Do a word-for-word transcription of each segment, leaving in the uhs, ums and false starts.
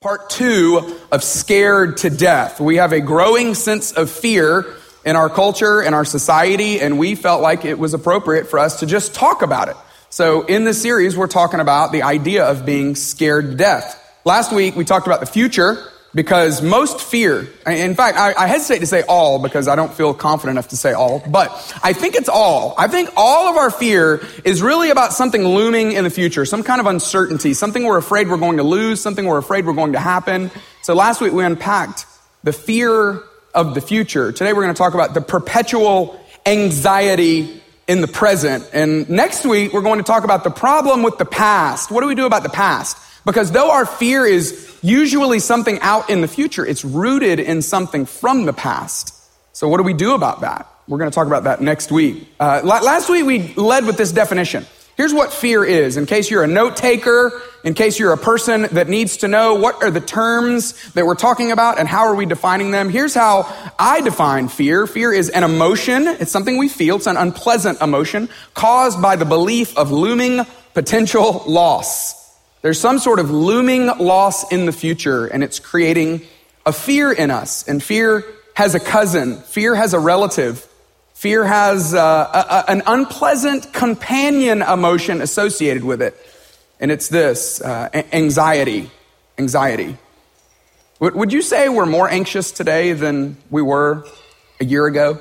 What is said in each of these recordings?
Part two of Scared to Death. We have a growing sense of fear in our culture and our society, and we felt like it was appropriate for us to just talk about it. So in this series, we're talking about the idea of being scared to death. Last week, we talked about the future because most fear, in fact, I, I hesitate to say all because I don't feel confident enough to say all, but I think it's all. I think all of our fear is really about something looming in the future, some kind of uncertainty, something we're afraid we're going to lose, something we're afraid we're going to happen. So last week we unpacked the fear of the future. Today we're going to talk about the perpetual anxiety in the present. And next week we're going to talk about the problem with the past. What do we do about the past? Because though our fear is usually something out in the future, it's rooted in something from the past. So what do we do about that? We're going to talk about that next week. Uh, last week we led with this definition. Here's what fear is. In case you're a note taker, in case you're a person that needs to know what are the terms that we're talking about and how are we defining them. Here's how I define fear. Fear is an emotion. It's something we feel. It's an unpleasant emotion caused by the belief of looming potential loss. There's some sort of looming loss in the future, and it's creating a fear in us. And fear has a cousin. Fear has a relative. Fear has uh, a, a, an unpleasant companion emotion associated with it. And it's this, uh, anxiety. Anxiety. Would, would you say we're more anxious today than we were a year ago?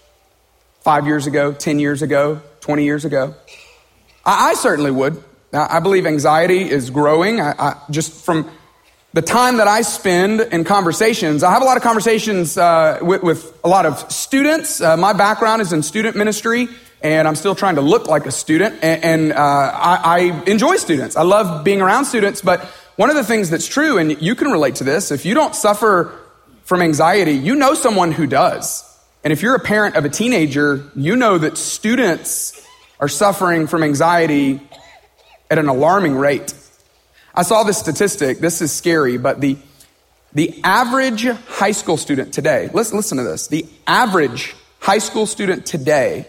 Five years ago? Ten years ago? Twenty years ago? I, I certainly would. I believe anxiety is growing. I, I, just from the time that I spend in conversations, I have a lot of conversations uh, with, with a lot of students. Uh, my background is in student ministry, and I'm still trying to look like a student. And, and uh, I, I enjoy students. I love being around students. But one of the things that's true, and you can relate to this, if you don't suffer from anxiety, you know someone who does. And if you're a parent of a teenager, you know that students are suffering from anxiety at an alarming rate. I saw this statistic. This is scary, but the the average high school student today, listen, listen to this. The average high school student today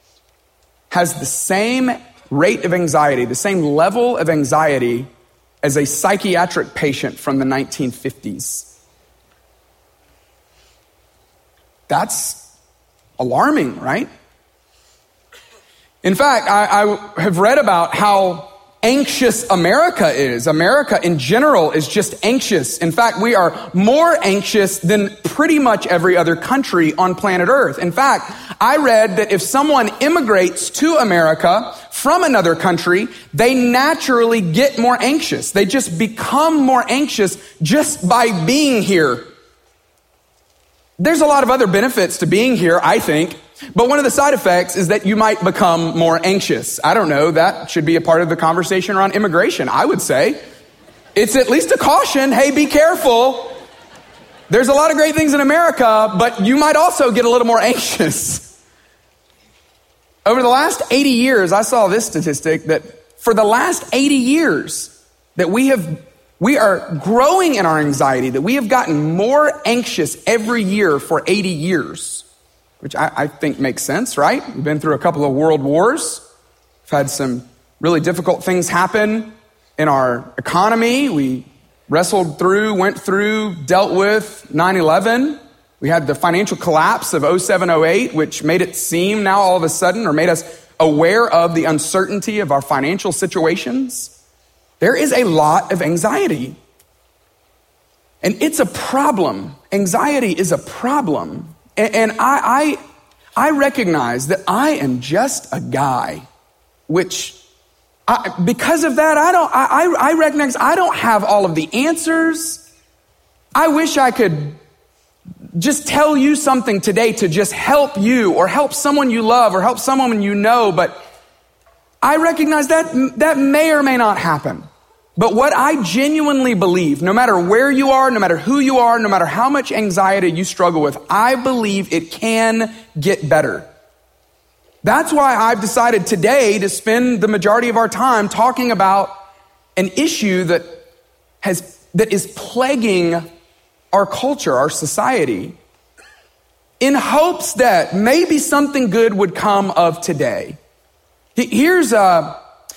has the same rate of anxiety, the same level of anxiety as a psychiatric patient from the nineteen fifties. That's alarming, right? In fact, I, I have read about how anxious America is. America in general is just anxious. In fact, we are more anxious than pretty much every other country on planet Earth. In fact, I read that if someone immigrates to America from another country, they naturally get more anxious. They just become more anxious just by being here. There's a lot of other benefits to being here, I think. But one of the side effects is that you might become more anxious. I don't know, that should be a part of the conversation around immigration, I would say. It's at least a caution. Hey, be careful. There's a lot of great things in America, but you might also get a little more anxious. Over the last eighty years, I saw this statistic that for the last eighty years that we have, we are growing in our anxiety, that we have gotten more anxious every year for eighty years. Which I, I think makes sense, right? We've been through a couple of world wars. We've had some really difficult things happen in our economy. We wrestled through, went through, dealt with nine eleven. We had the financial collapse of oh seven oh eight, which made it seem now all of a sudden, or made us aware of the uncertainty of our financial situations. There is a lot of anxiety. And it's a problem. Anxiety is a problem. And I, I, I recognize that I am just a guy, which I, because of that, I don't, I, I recognize I don't have all of the answers. I wish I could just tell you something today to just help you or help someone you love or help someone you know. But I recognize that that may or may not happen. But what I genuinely believe, no matter where you are, no matter who you are, no matter how much anxiety you struggle with, I believe it can get better. That's why I've decided today to spend the majority of our time talking about an issue that has that is plaguing our culture, our society, in hopes that maybe something good would come of today. Here's a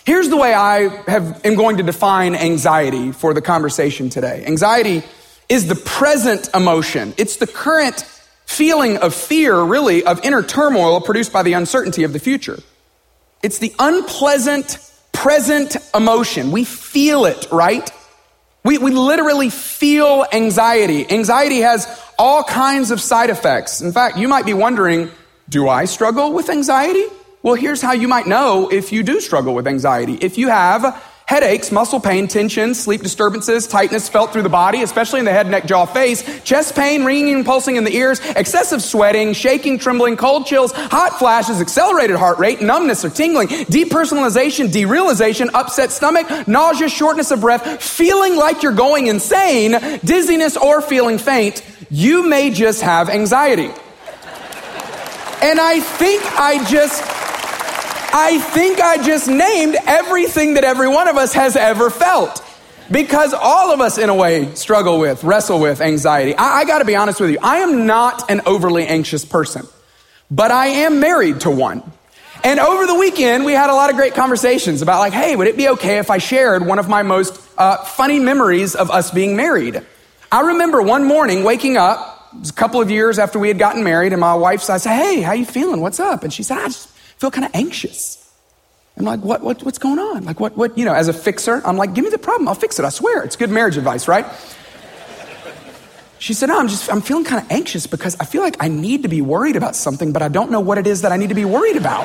Here's the way I have, am going to define anxiety for the conversation today. Anxiety is the present emotion. It's the current feeling of fear, really, of inner turmoil produced by the uncertainty of the future. It's the unpleasant present emotion. We feel it, right? We, we literally feel anxiety. Anxiety has all kinds of side effects. In fact, you might be wondering, do I struggle with anxiety? Well, here's how you might know if you do struggle with anxiety. If you have headaches, muscle pain, tension, sleep disturbances, tightness felt through the body, especially in the head, neck, jaw, face, chest pain, ringing and pulsing in the ears, excessive sweating, shaking, trembling, cold chills, hot flashes, accelerated heart rate, numbness or tingling, depersonalization, derealization, upset stomach, nausea, shortness of breath, feeling like you're going insane, dizziness, or feeling faint, you may just have anxiety. And I think I just... I think I just named everything that every one of us has ever felt. Because all of us, in a way, struggle with, wrestle with anxiety. I, I gotta be honest with you. I am not an overly anxious person, but I am married to one. And over the weekend, we had a lot of great conversations about like, hey, would it be okay if I shared one of my most uh, funny memories of us being married? I remember one morning waking up, it was a couple of years after we had gotten married, and my wife said, I said, hey, how you feeling? What's up? And she said, I just feel kind of anxious. I'm like, what, what, what's going on? Like, what, what, you know, as a fixer, I'm like, give me the problem. I'll fix it. I swear. It's good marriage advice, right? She said, no, I'm just, I'm feeling kind of anxious because I feel like I need to be worried about something, but I don't know what it is that I need to be worried about.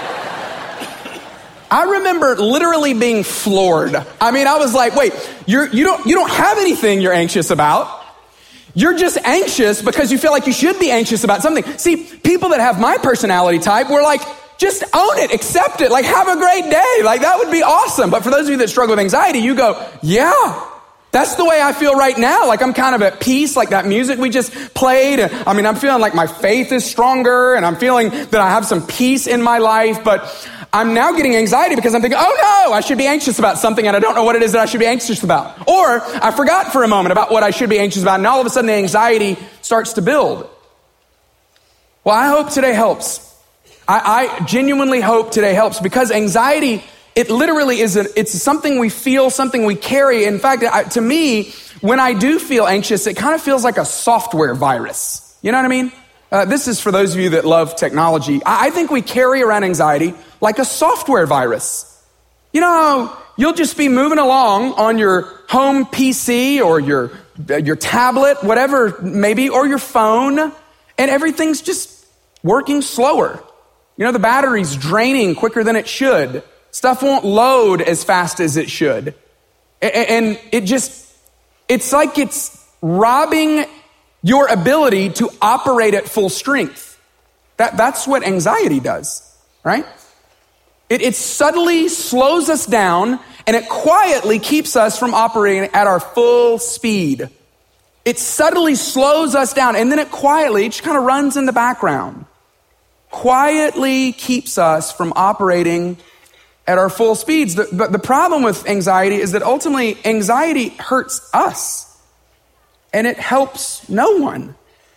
I remember literally being floored. I mean, I was like, wait, you're, you don't, you don't have anything you're anxious about. You're just anxious because you feel like you should be anxious about something. See, people that have my personality type were like, just own it, accept it, like have a great day. Like that would be awesome. But for those of you that struggle with anxiety, you go, yeah, that's the way I feel right now. Like I'm kind of at peace, like that music we just played. I mean, I'm feeling like my faith is stronger and I'm feeling that I have some peace in my life. But I'm now getting anxiety because I'm thinking, oh no, I should be anxious about something and I don't know what it is that I should be anxious about. Or I forgot for a moment about what I should be anxious about and all of a sudden the anxiety starts to build. Well, I hope today helps. I, I genuinely hope today helps because anxiety, it literally is, a, it's something we feel, something we carry. In fact, I, to me, when I do feel anxious, it kind of feels like a software virus. You know what I mean? Uh, this is for those of you that love technology. I, I think we carry around anxiety like a software virus. You know, you'll just be moving along on your home P C or your, your tablet, whatever maybe, or your phone, and everything's just working slower. You know, the battery's draining quicker than it should. Stuff won't load as fast as it should. And it just, it's like it's robbing your ability to operate at full strength. That, that's what anxiety does, right? It, it subtly slows us down and it quietly keeps us from operating at our full speed. It subtly slows us down and then it quietly just kind of runs in the background. Quietly keeps us from operating at our full speeds. The, but the problem with anxiety is that ultimately anxiety hurts us and it helps no one.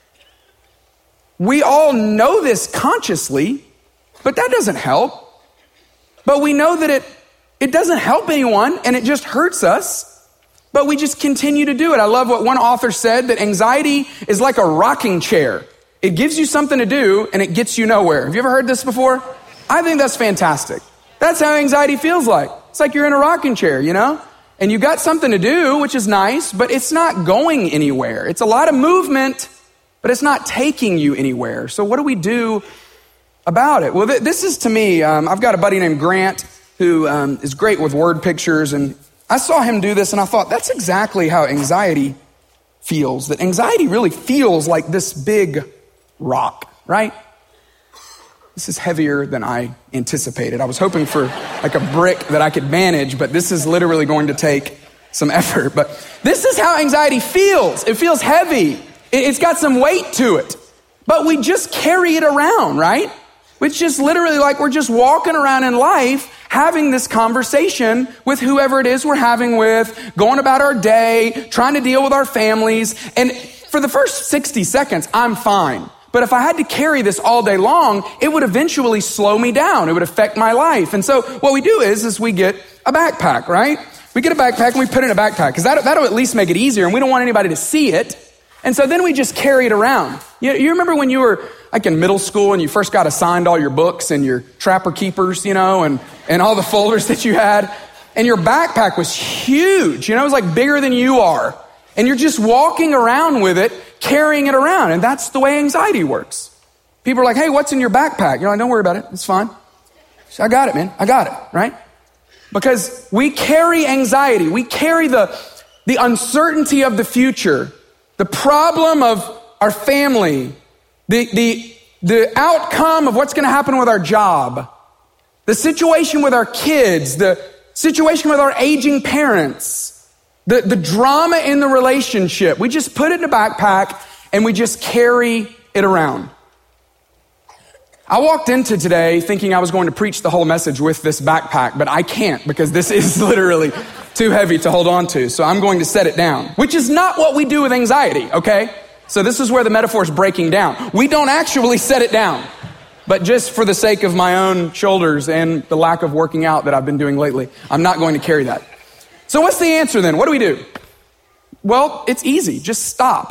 We all know this consciously, but that doesn't help. But we know that it, it doesn't help anyone and it just hurts us, but we just continue to do it. I love what one author said, that anxiety is like a rocking chair. It gives you something to do and it gets you nowhere. Have you ever heard this before? I think that's fantastic. That's how anxiety feels like. It's like you're in a rocking chair, you know? And you got something to do, which is nice, but it's not going anywhere. It's a lot of movement, but it's not taking you anywhere. So what do we do about it? Well, th- this is to me, um, I've got a buddy named Grant who um, is great with word pictures. And I saw him do this and I thought, that's exactly how anxiety feels. That anxiety really feels like this big rock, right? This is heavier than I anticipated. I was hoping for like a brick that I could manage, but this is literally going to take some effort. But this is how anxiety feels. It feels heavy. It's got some weight to it, but we just carry it around, right? It's just literally like we're just walking around in life having this conversation with whoever it is we're having with, going about our day, trying to deal with our families. And for the first sixty seconds, I'm fine. but if I had to carry this all day long, it would eventually slow me down. It would affect my life. And so what we do is, is we get a backpack, right? We get a backpack and we put it in a backpack because that, that'll at least make it easier, and we don't want anybody to see it. And so then we just carry it around. You, you remember when you were like in middle school and you first got assigned all your books and your Trapper Keepers, you know, and, and all the folders that you had, and your backpack was huge, you know, it was like bigger than you are. And you're just walking around with it, carrying it around. And that's the way anxiety works. People are like, hey, what's in your backpack? You're like, don't worry about it. It's fine. I got it, man. I got it, right? Because we carry anxiety. We carry the, the uncertainty of the future, the problem of our family, the, the, the outcome of what's going to happen with our job, the situation with our kids, the situation with our aging parents, The, the drama in the relationship. We just put it in a backpack and we just carry it around. I walked into today thinking I was going to preach the whole message with this backpack, but I can't because this is literally too heavy to hold on to. So I'm going to set it down, which is not what we do with anxiety, okay? So this is where the metaphor is breaking down. We don't actually set it down, but just for the sake of my own shoulders and the lack of working out that I've been doing lately, I'm not going to carry that. So what's the answer then? What do we do? Well, it's easy. Just stop.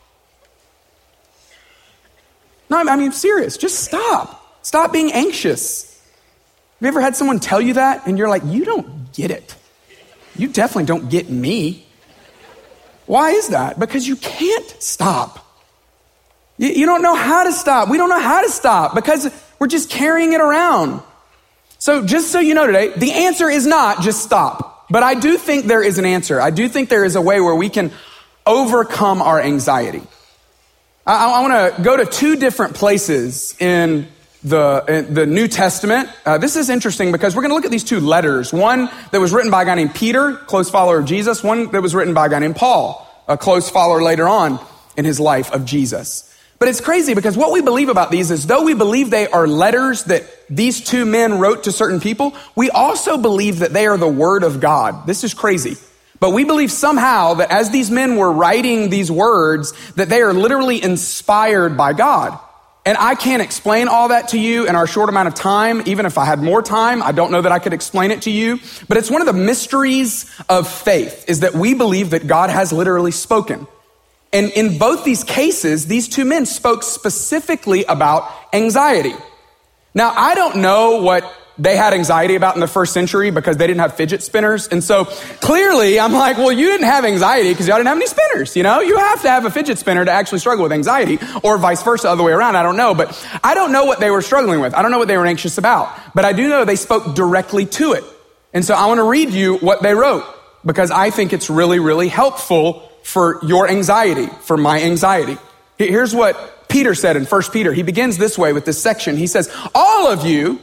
No, I mean, serious. Just stop. Stop being anxious. Have you ever had someone tell you that and you're like, you don't get it. You definitely don't get me. Why is that? Because you can't stop. You, you don't know how to stop. We don't know how to stop because we're just carrying it around. So just so you know today, the answer is not just stop. But I do think there is an answer. I do think there is a way where we can overcome our anxiety. I, I want to go to two different places in the, in the New Testament. Uh, this is interesting because we're going to look at these two letters. One that was written by a guy named Peter, close follower of Jesus. One that was written by a guy named Paul, a close follower later on in his life of Jesus. But it's crazy because what we believe about these is though we believe they are letters that these two men wrote to certain people, we also believe that they are the word of God. This is crazy. But we believe somehow that as these men were writing these words, that they are literally inspired by God. And I can't explain all that to you in our short amount of time. Even if I had more time, I don't know that I could explain it to you. But it's one of the mysteries of faith is that we believe that God has literally spoken. And in both these cases, these two men spoke specifically about anxiety. Now, I don't know what they had anxiety about in the first century because they didn't have fidget spinners. And so clearly I'm like, well, you didn't have anxiety because y'all didn't have any spinners. You know, you have to have a fidget spinner to actually struggle with anxiety or vice versa, other way around. I don't know, but I don't know what they were struggling with. I don't know what they were anxious about, but I do know they spoke directly to it. And so I want to read you what they wrote because I think it's really, really helpful for your anxiety, for my anxiety. Here's what Peter said in First Peter. He begins this way with this section. He says, all of you,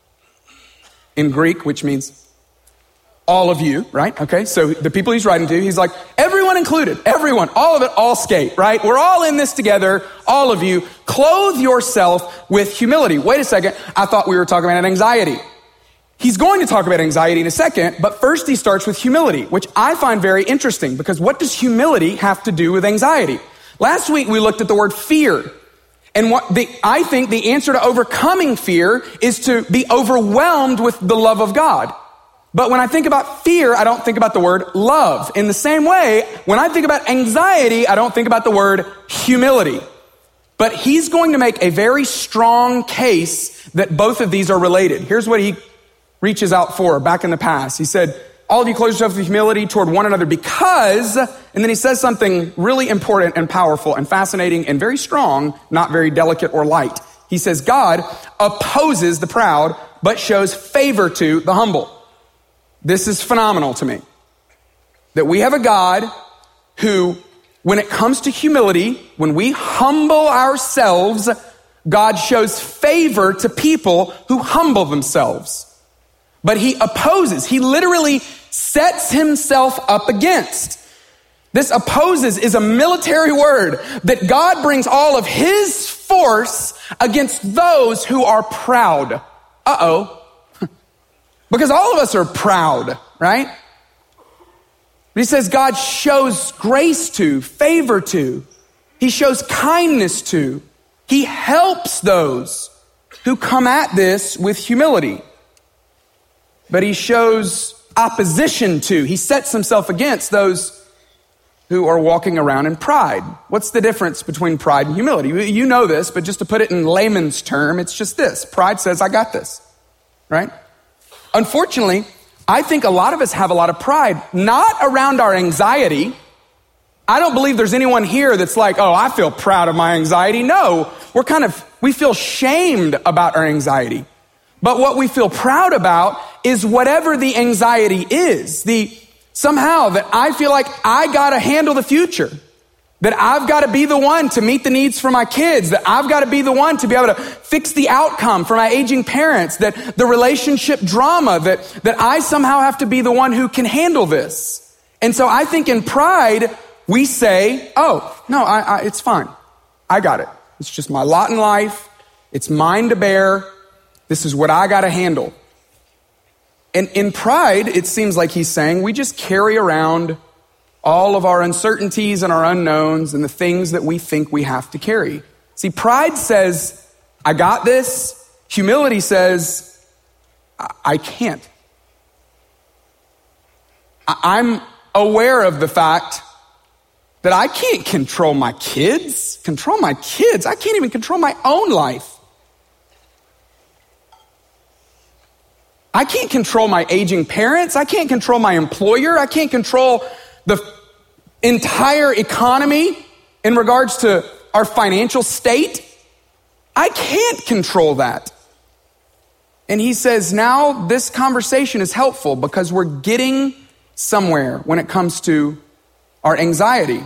in Greek, which means all of you, right? Okay, so the people he's writing to, he's like, everyone included, everyone, all of it, all skate, right? We're all in this together, all of you. Clothe yourself with humility. Wait a second, I thought we were talking about anxiety. He's going to talk about anxiety in a second, but first he starts with humility, which I find very interesting because what does humility have to do with anxiety? Last week we looked at the word fear. And what the, I think the answer to overcoming fear is to be overwhelmed with the love of God. But when I think about fear, I don't think about the word love. In the same way, when I think about anxiety, I don't think about the word humility. But he's going to make a very strong case that both of these are related. Here's what he reaches out for back in the past. He said, all of you clothe yourselves with humility toward one another because, and then he says something really important and powerful and fascinating and very strong, not very delicate or light. He says, God opposes the proud, but shows favor to the humble. This is phenomenal to me. That we have a God who, when it comes to humility, when we humble ourselves, God shows favor to people who humble themselves. But he opposes, he literally sets himself up against. This opposes is a military word that God brings all of his force against those who are proud. Uh-oh. Because all of us are proud, right? But he says God shows grace to, favor to. He shows kindness to. He helps those who come at this with humility. But he shows opposition to, he sets himself against those who are walking around in pride. What's the difference between pride and humility? You know this, but just to put it in layman's term, it's just this. Pride says, I got this, right? Unfortunately, I think a lot of us have a lot of pride, not around our anxiety. I don't believe there's anyone here that's like, oh, I feel proud of my anxiety. No, we're kind of, we feel shamed about our anxiety. But what we feel proud about is whatever the anxiety is, the somehow that I feel like I got to handle the future, that I've got to be the one to meet the needs for my kids, that I've got to be the one to be able to fix the outcome for my aging parents, that the relationship drama, that, that I somehow have to be the one who can handle this. And so I think in pride, we say, oh, no, I, I, it's fine. I got it. It's just my lot in life. It's mine to bear. This is what I got to handle. And in pride, it seems like he's saying we just carry around all of our uncertainties and our unknowns and the things that we think we have to carry. See, pride says, I got this. Humility says, I, I can't. I- I'm aware of the fact that I can't control my kids. Control my kids? I can't even control my own life. I can't control my aging parents. I can't control my employer. I can't control the entire economy in regards to our financial state. I can't control that. And he says now this conversation is helpful because we're getting somewhere when it comes to our anxiety.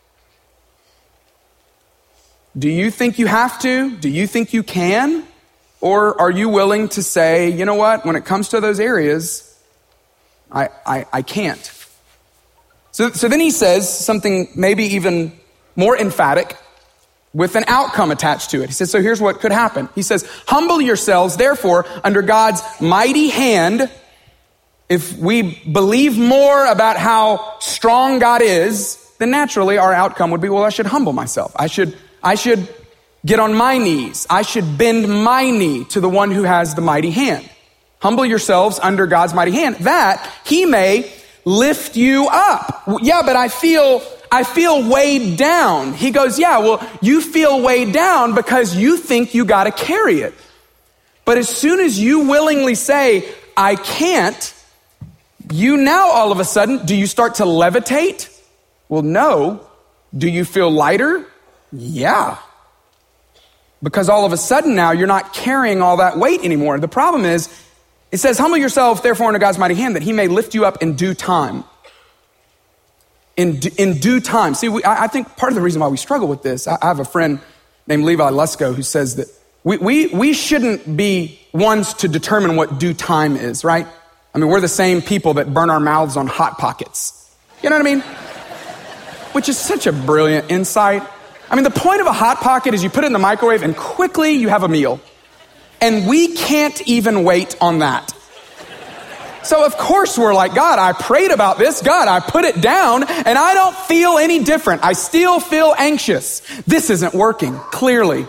Do you think you have to? Do you think you can? Or are you willing to say, you know what, when it comes to those areas, I, I, I can't. So, so then he says something maybe even more emphatic with an outcome attached to it. He says, so here's what could happen. He says, humble yourselves, therefore, under God's mighty hand. If we believe more about how strong God is, then naturally our outcome would be, well, I should humble myself. I should, I should get on my knees. I should bend my knee to the one who has the mighty hand. Humble yourselves under God's mighty hand, that he may lift you up. Yeah, but I feel, I feel weighed down. He goes, yeah, well, you feel weighed down because you think you got to carry it. But as soon as you willingly say, I can't, you now all of a sudden, do you start to levitate? Well, no. Do you feel lighter? Yeah. Because all of a sudden now you're not carrying all that weight anymore. The problem is, it says, humble yourself, therefore, under God's mighty hand, that he may lift you up in due time. In, in due time. See, we, I, I think part of the reason why we struggle with this, I, I have a friend named Levi Lusko who says that we, we, we shouldn't be ones to determine what due time is, right? I mean, we're the same people that burn our mouths on Hot Pockets. You know what I mean? Which is such a brilliant insight. I mean, the point of a Hot Pocket is you put it in the microwave and quickly you have a meal. And we can't even wait on that. So of course we're like, God, I prayed about this. God, I put it down and I don't feel any different. I still feel anxious. This isn't working, clearly.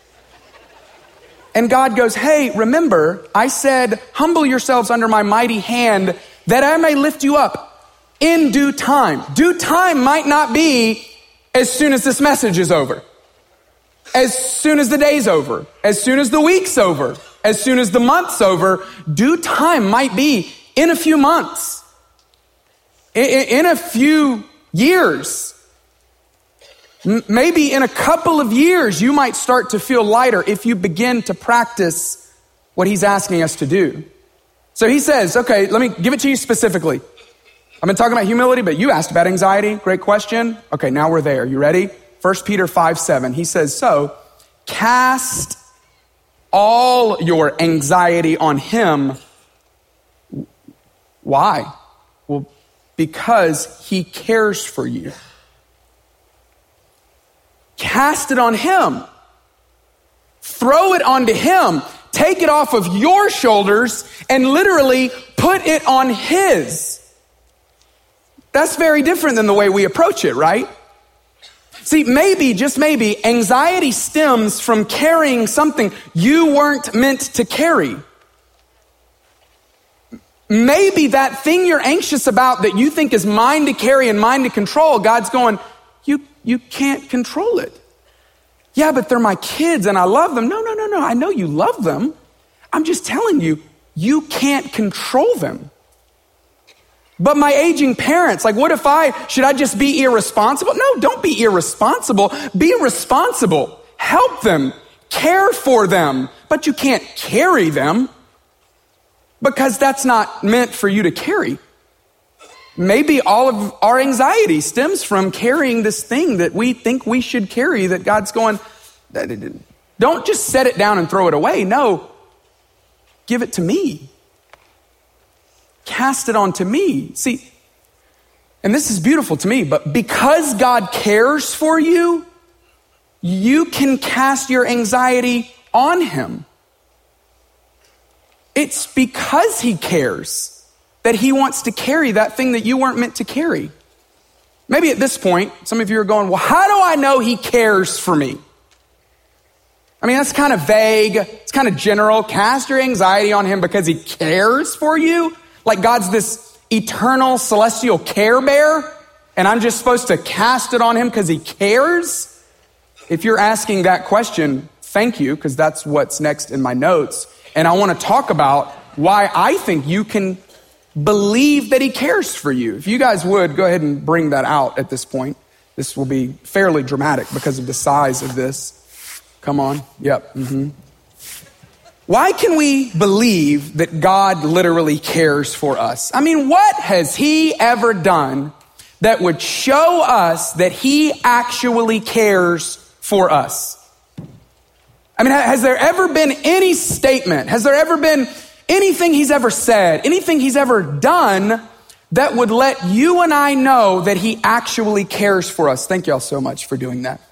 And God goes, hey, remember, I said, humble yourselves under my mighty hand that I may lift you up in due time. Due time might not be as soon as this message is over, as soon as the day's over, as soon as the week's over, as soon as the month's over. Due time might be in a few months, in a few years, maybe in a couple of years, you might start to feel lighter if you begin to practice what he's asking us to do. So he says, okay, let me give it to you specifically. I've been talking about humility, but you asked about anxiety. Great question. Okay, now we're there. You ready? First Peter five seven. He says, so cast all your anxiety on him. Why? Well, because he cares for you. Cast it on him. Throw it onto him. Take it off of your shoulders and literally put it on his. That's very different than the way we approach it, right? See, maybe, just maybe, anxiety stems from carrying something you weren't meant to carry. Maybe that thing you're anxious about that you think is mine to carry and mine to control, God's going, you, you can't control it. Yeah, but they're my kids and I love them. No, no, no, no. I know you love them. I'm just telling you, you can't control them. But my aging parents, like what if I, should I just be irresponsible? No, don't be irresponsible. Be responsible. Help them. Care for them. But you can't carry them because that's not meant for you to carry. Maybe all of our anxiety stems from carrying this thing that we think we should carry, that God's going, don't just set it down and throw it away. No, give it to me. Cast it onto me. See, and this is beautiful to me, but because God cares for you, you can cast your anxiety on him. It's because he cares that he wants to carry that thing that you weren't meant to carry. Maybe at this point, some of you are going, well, how do I know he cares for me? I mean, that's kind of vague. It's kind of general. Cast your anxiety on him because he cares for you. Like God's this eternal celestial care bear, and I'm just supposed to cast it on him because he cares? If you're asking that question, thank you, because that's what's next in my notes. And I want to talk about why I think you can believe that he cares for you. If you guys would, go ahead and bring that out at this point. This will be fairly dramatic because of the size of this. Come on. Yep. Mm-hmm. Why can we believe that God literally cares for us? I mean, what has he ever done that would show us that he actually cares for us? I mean, has there ever been any statement? Has there ever been anything he's ever said, anything he's ever done that would let you and I know that he actually cares for us? Thank y'all so much for doing that.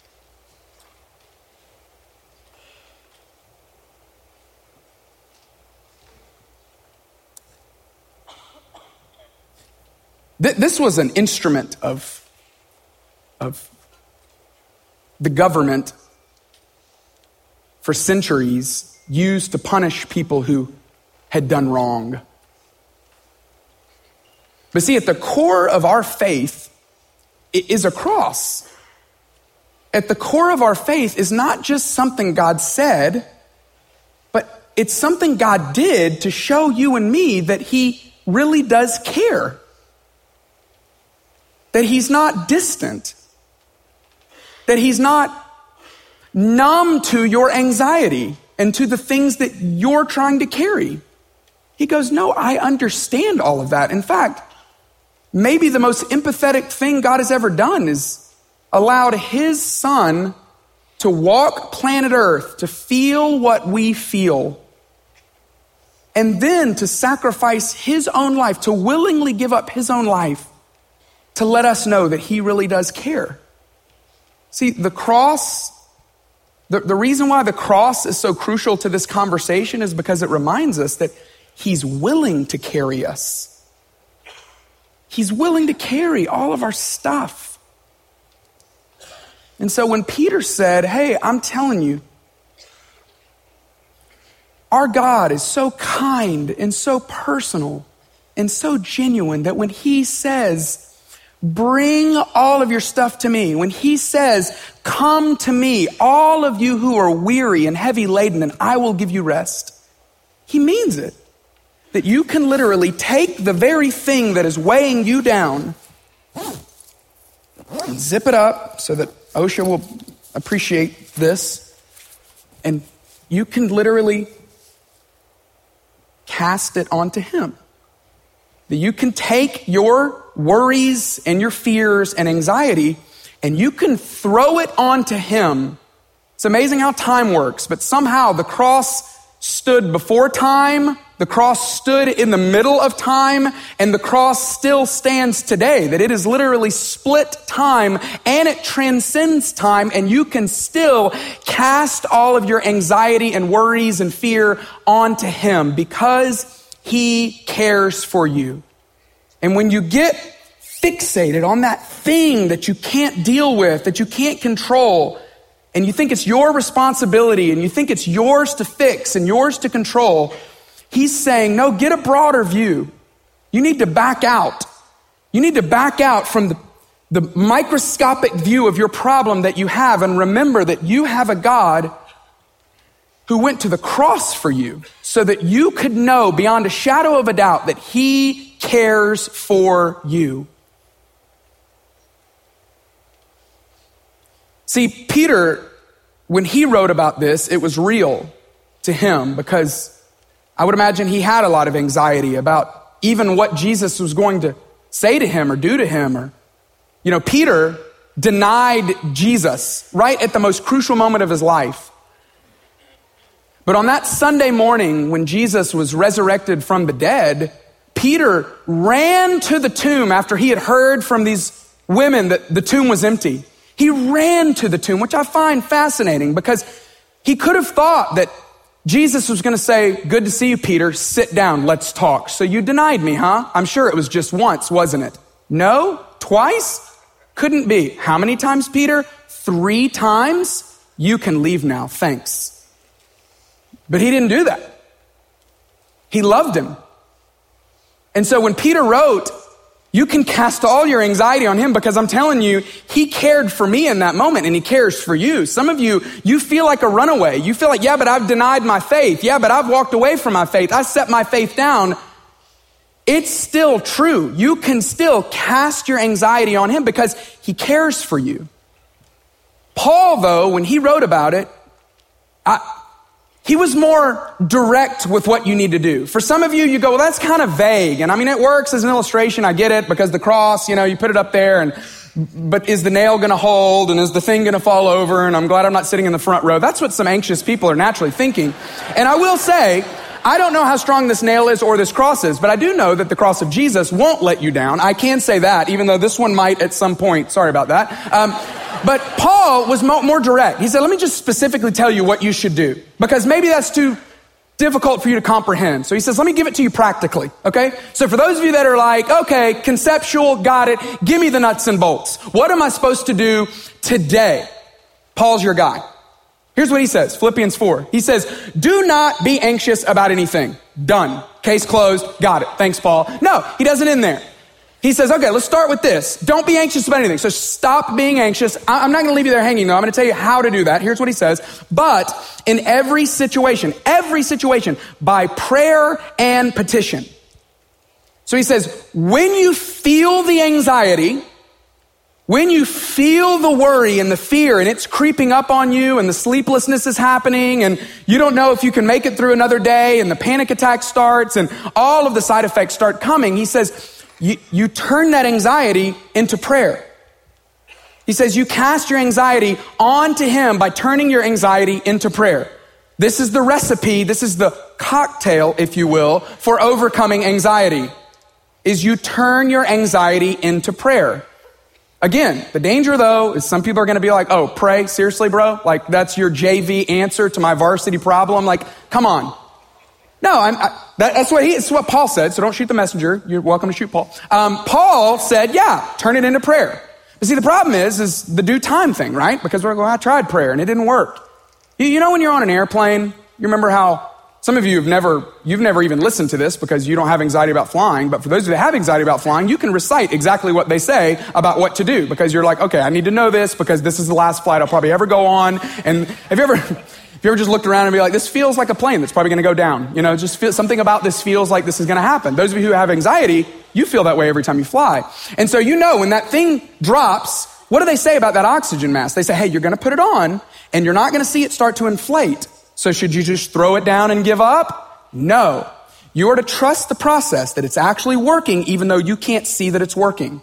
This was an instrument of, of the government for centuries, used to punish people who had done wrong. But see, at the core of our faith is a cross. At the core of our faith is not just something God said, but it's something God did to show you and me that he really does care. That he's not distant. That he's not numb to your anxiety and to the things that you're trying to carry. He goes, no, I understand all of that. In fact, maybe the most empathetic thing God has ever done is allowed his son to walk planet Earth, to feel what we feel, and then to sacrifice his own life, to willingly give up his own life, to let us know that he really does care. See, the cross, the, the reason why the cross is so crucial to this conversation is because it reminds us that he's willing to carry us. He's willing to carry all of our stuff. And so when Peter said, hey, I'm telling you, our God is so kind and so personal and so genuine that when he says, bring all of your stuff to me, when he says, come to me, all of you who are weary and heavy laden, and I will give you rest, he means it. That you can literally take the very thing that is weighing you down and zip it up so that OSHA will appreciate this, and you can literally cast it onto him. That you can take your worries and your fears and anxiety and you can throw it onto him. It's amazing how time works, but somehow the cross stood before time, the cross stood in the middle of time, and the cross still stands today. That it is literally split time and it transcends time, and you can still cast all of your anxiety and worries and fear onto him because he cares for you. And when you get fixated on that thing that you can't deal with, that you can't control, and you think it's your responsibility and you think it's yours to fix and yours to control, he's saying, no, get a broader view. You need to back out. You need to back out from the, the microscopic view of your problem that you have and remember that you have a God who went to the cross for you so that you could know beyond a shadow of a doubt that he cares for you. See, Peter, when he wrote about this, it was real to him because I would imagine he had a lot of anxiety about even what Jesus was going to say to him or do to him. Or, you know, Peter denied Jesus right at the most crucial moment of his life. But on that Sunday morning when Jesus was resurrected from the dead, Peter ran to the tomb after he had heard from these women that the tomb was empty. He ran to the tomb, which I find fascinating because he could have thought that Jesus was going to say, good to see you, Peter. Sit down. Let's talk. So you denied me, huh? I'm sure it was just once, wasn't it? No? Twice? Couldn't be. How many times, Peter? Three times? You can leave now. Thanks. But he didn't do that. He loved him. And so when Peter wrote, you can cast all your anxiety on him because I'm telling you, he cared for me in that moment and he cares for you. Some of you, you feel like a runaway. You feel like, yeah, but I've denied my faith. Yeah, but I've walked away from my faith. I set my faith down. It's still true. You can still cast your anxiety on him because he cares for you. Paul, though, when he wrote about it, I, he was more direct with what you need to do. For some of you, you go, well, that's kind of vague. And I mean, it works as an illustration. I get it because the cross, you know, you put it up there and, but is the nail going to hold? And is the thing going to fall over? And I'm glad I'm not sitting in the front row. That's what some anxious people are naturally thinking. And I will say, I don't know how strong this nail is or this cross is, but I do know that the cross of Jesus won't let you down. I can say that, even though this one might at some point. Sorry about that. Um, But Paul was mo- more direct. He said, let me just specifically tell you what you should do, because maybe that's too difficult for you to comprehend. So he says, let me give it to you practically, okay? So for those of you that are like, okay, conceptual, got it, give me the nuts and bolts. What am I supposed to do today? Paul's your guy. Here's what he says, Philippians four. He says, do not be anxious about anything. Done. Case closed. Got it. Thanks, Paul. No, he doesn't end there. He says, okay, let's start with this. Don't be anxious about anything. So stop being anxious. I'm not going to leave you there hanging, though. I'm going to tell you how to do that. Here's what he says. But in every situation, every situation, by prayer and petition. So he says, when you feel the anxiety, when you feel the worry and the fear and it's creeping up on you and the sleeplessness is happening and you don't know if you can make it through another day and the panic attack starts and all of the side effects start coming, he says, You, you turn that anxiety into prayer. He says you cast your anxiety onto him by turning your anxiety into prayer. This is the recipe, this is the cocktail, if you will, for overcoming anxiety, is you turn your anxiety into prayer. Again, the danger though is some people are going to be like, oh, pray? Seriously, bro? Like that's your J V answer to my varsity problem? Like, come on. No, I'm, I, that, that's what he, it's what Paul said. So don't shoot the messenger. You're welcome to shoot Paul. Um, Paul said, yeah, turn it into prayer. But see, the problem is, is the due time thing, right? Because we're going, I tried prayer and it didn't work. You, you know, when you're on an airplane, you remember how some of you have never, you've never even listened to this because you don't have anxiety about flying. But for those of you that have anxiety about flying, you can recite exactly what they say about what to do because you're like, okay, I need to know this because this is the last flight I'll probably ever go on. And have you ever... Have you ever just looked around and be like, this feels like a plane that's probably going to go down? You know, just feel, something about this feels like this is going to happen. Those of you who have anxiety, you feel that way every time you fly. And so you know when that thing drops, what do they say about that oxygen mask? They say, hey, you're going to put it on and you're not going to see it start to inflate. So should you just throw it down and give up? No. You are to trust the process that it's actually working even though you can't see that it's working.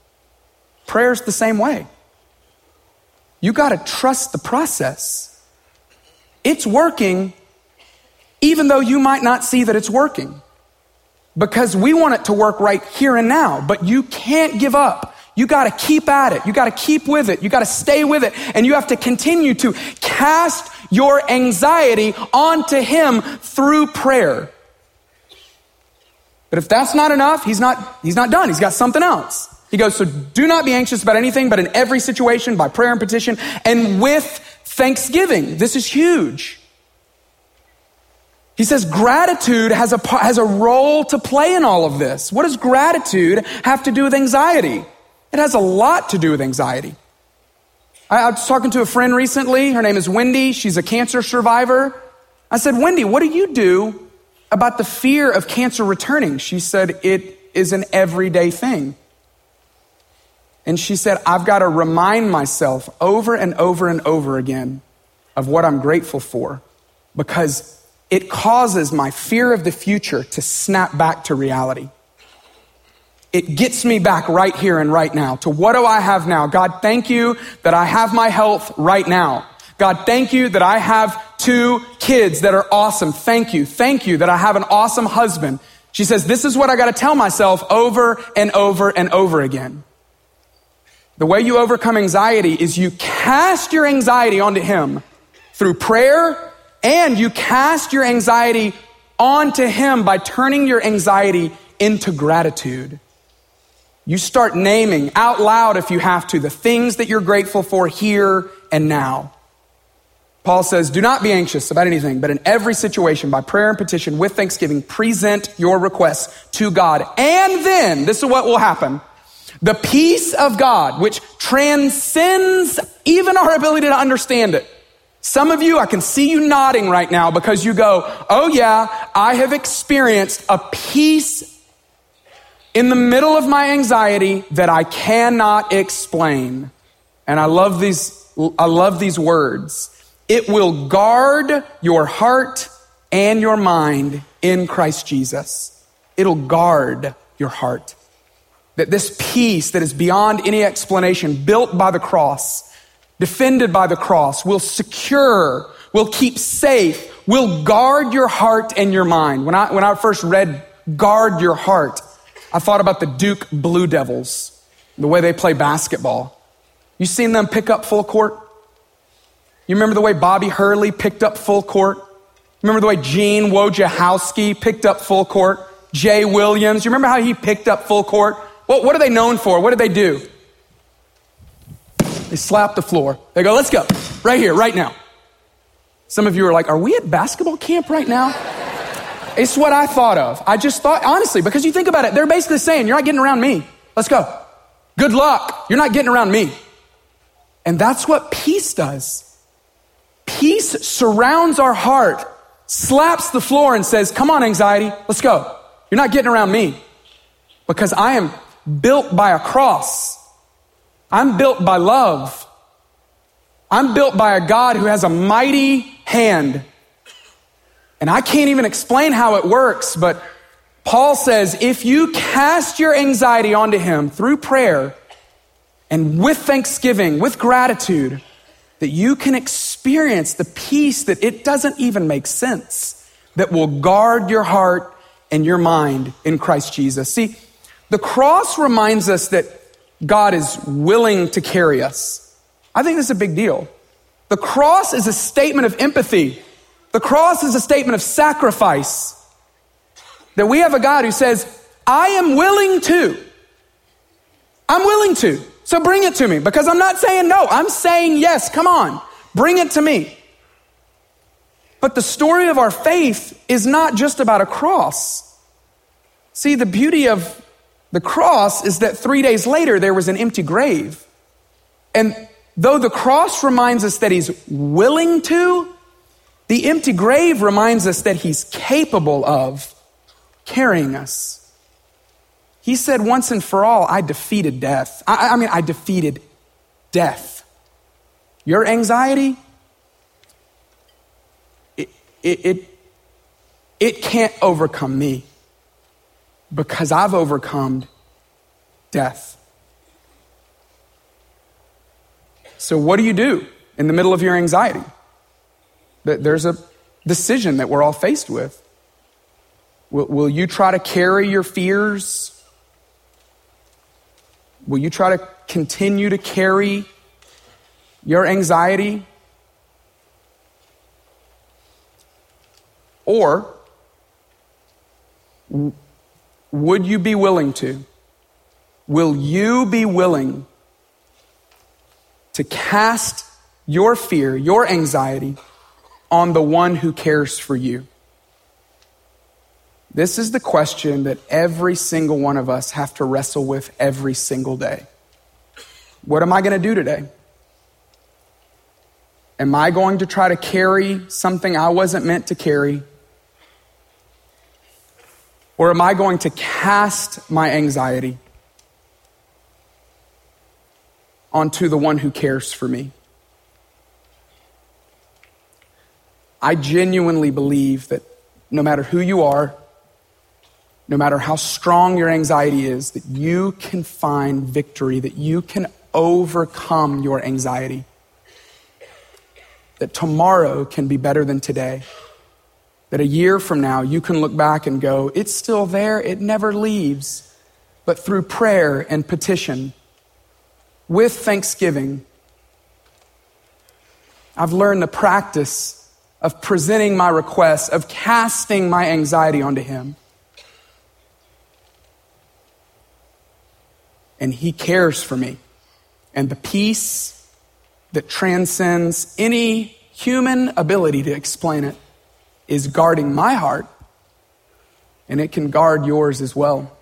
Prayer's the same way. You got to trust the process. It's working even though you might not see that it's working because we want it to work right here and now, but you can't give up. You got to keep at it. You got to keep with it. You got to stay with it. And you have to continue to cast your anxiety onto him through prayer. But if that's not enough, he's not, he's not done. He's got something else. He goes, so do not be anxious about anything, but in every situation, by prayer and petition, and with thanksgiving. This is huge. He says gratitude has a, has a role to play in all of this. What does gratitude have to do with anxiety? It has a lot to do with anxiety. I, I was talking to a friend recently. Her name is Wendy. She's a cancer survivor. I said, Wendy, what do you do about the fear of cancer returning? She said, it is an everyday thing. And she said, I've got to remind myself over and over and over again of what I'm grateful for, because it causes my fear of the future to snap back to reality. It gets me back right here and right now to what do I have now? God, thank you that I have my health right now. God, thank you that I have two kids that are awesome. Thank you. Thank you that I have an awesome husband. She says, this is what I got to tell myself over and over and over again. The way you overcome anxiety is you cast your anxiety onto him through prayer, and you cast your anxiety onto him by turning your anxiety into gratitude. You start naming out loud, if you have to, the things that you're grateful for here and now. Paul says, do not be anxious about anything, but in every situation, by prayer and petition, with thanksgiving, present your requests to God. And then, this is what will happen. The peace of God, which transcends even our ability to understand it. Some of you, I can see you nodding right now because you go, oh yeah, I have experienced a peace in the middle of my anxiety that I cannot explain. And I love these, I love these words. It will guard your heart and your mind in Christ Jesus. It'll guard your heart. That this peace that is beyond any explanation, built by the cross, defended by the cross, will secure, will keep safe, will guard your heart and your mind. When I, when I first read guard your heart, I thought about the Duke Blue Devils, the way they play basketball. You seen them pick up full court? You remember the way Bobby Hurley picked up full court? Remember the way Gene Wojciechowski picked up full court? Jay Williams, you remember how he picked up full court? What, what are they known for? What did they do? They slap the floor. They go, let's go. Right here, right now. Some of you are like, are we at basketball camp right now? It's what I thought of. I just thought, honestly, because you think about it, they're basically saying, you're not getting around me. Let's go. Good luck. You're not getting around me. And that's what peace does. Peace surrounds our heart, slaps the floor and says, come on, anxiety, let's go. You're not getting around me because I am built by a cross. I'm built by love. I'm built by a God who has a mighty hand. And I can't even explain how it works, but Paul says, if you cast your anxiety onto him through prayer and with thanksgiving, with gratitude, that you can experience the peace that it doesn't even make sense, that will guard your heart and your mind in Christ Jesus. See, the cross reminds us that God is willing to carry us. I think this is a big deal. The cross is a statement of empathy. The cross is a statement of sacrifice. That we have a God who says, I am willing to. I'm willing to. So bring it to me, because I'm not saying no. I'm saying yes. Come on. Bring it to me. But the story of our faith is not just about a cross. See, the beauty of the cross is that three days later, there was an empty grave. And though the cross reminds us that he's willing to, the empty grave reminds us that he's capable of carrying us. He said once and for all, I defeated death. I, I mean, I defeated death. Your anxiety, it, it, it, it can't overcome me because I've overcome death. So what do you do in the middle of your anxiety? There's a decision that we're all faced with. Will, will you try to carry your fears? Will you try to continue to carry your anxiety? Or would you be willing to will you be willing to cast your fear, your anxiety on the one who cares for you? This is the question that every single one of us have to wrestle with every single day. What am I going to do today? Am I going to try to carry something I wasn't meant to carry? Or am I going to cast my anxiety onto the one who cares for me? I genuinely believe that no matter who you are, no matter how strong your anxiety is, that you can find victory, that you can overcome your anxiety, that tomorrow can be better than today, that a year from now you can look back and go, it's still there, it never leaves. But through prayer and petition, with thanksgiving, I've learned the practice of presenting my requests, of casting my anxiety onto him. And he cares for me. And the peace that transcends any human ability to explain it is guarding my heart, and it can guard yours as well.